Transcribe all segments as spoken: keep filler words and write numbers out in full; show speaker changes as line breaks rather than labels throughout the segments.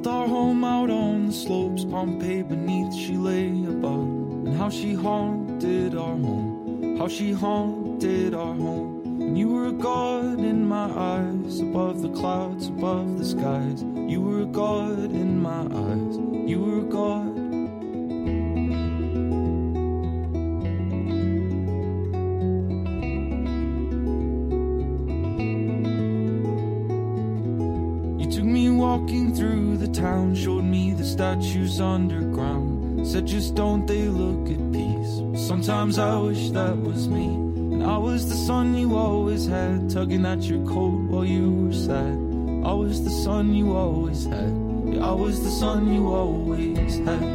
built our home out on the slopes, Pompeii beneath she lay above. And how she haunted our home, how she haunted our home. And you were a god in my eyes, above the clouds, above the skies. You were a god in my eyes, you were a god. You took me walking through the town, showed me the statues underground. Said just don't they look at peace. Sometimes I wish that was me. And I was the son you always had, tugging at your coat while you were sad. I was the son you always had. Yeah, I was the son you always had.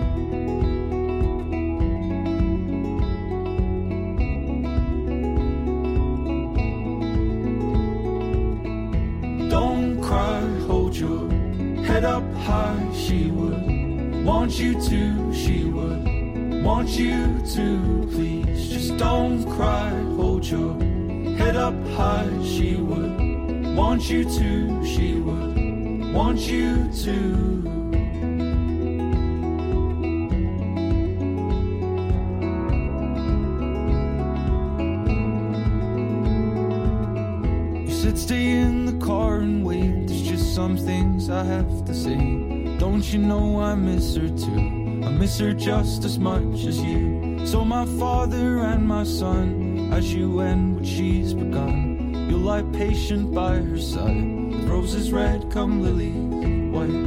Don't cry, hold your head up high. She would want you to, she would want you to. Please just don't cry, hold your head up high. She would want you to, she would want you to. You said stay in the car and wait, there's just some things I have to say. Don't you know I miss her too? I miss her just as much as you. So my father and my son, as you end what she's begun, you'll lie patient by her side, with roses red come lilies white.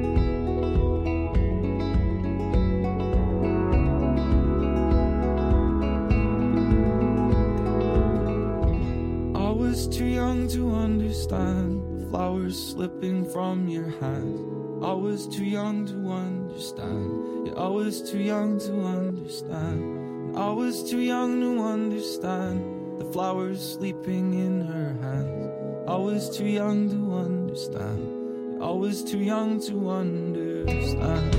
I was too young to understand the flowers slipping from your hands. I was too young to understand. Yeah, I was too young to understand. I was too young to understand the flowers sleeping in her hands. I was too young to understand. Yeah, I was too young to understand.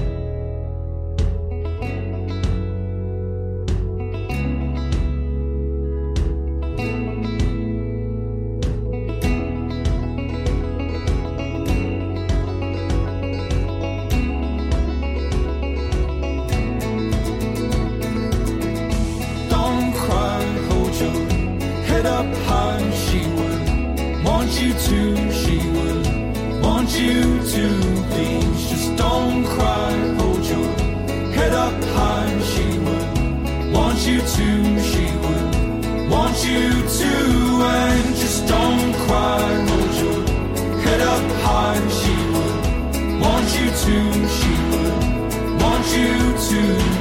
To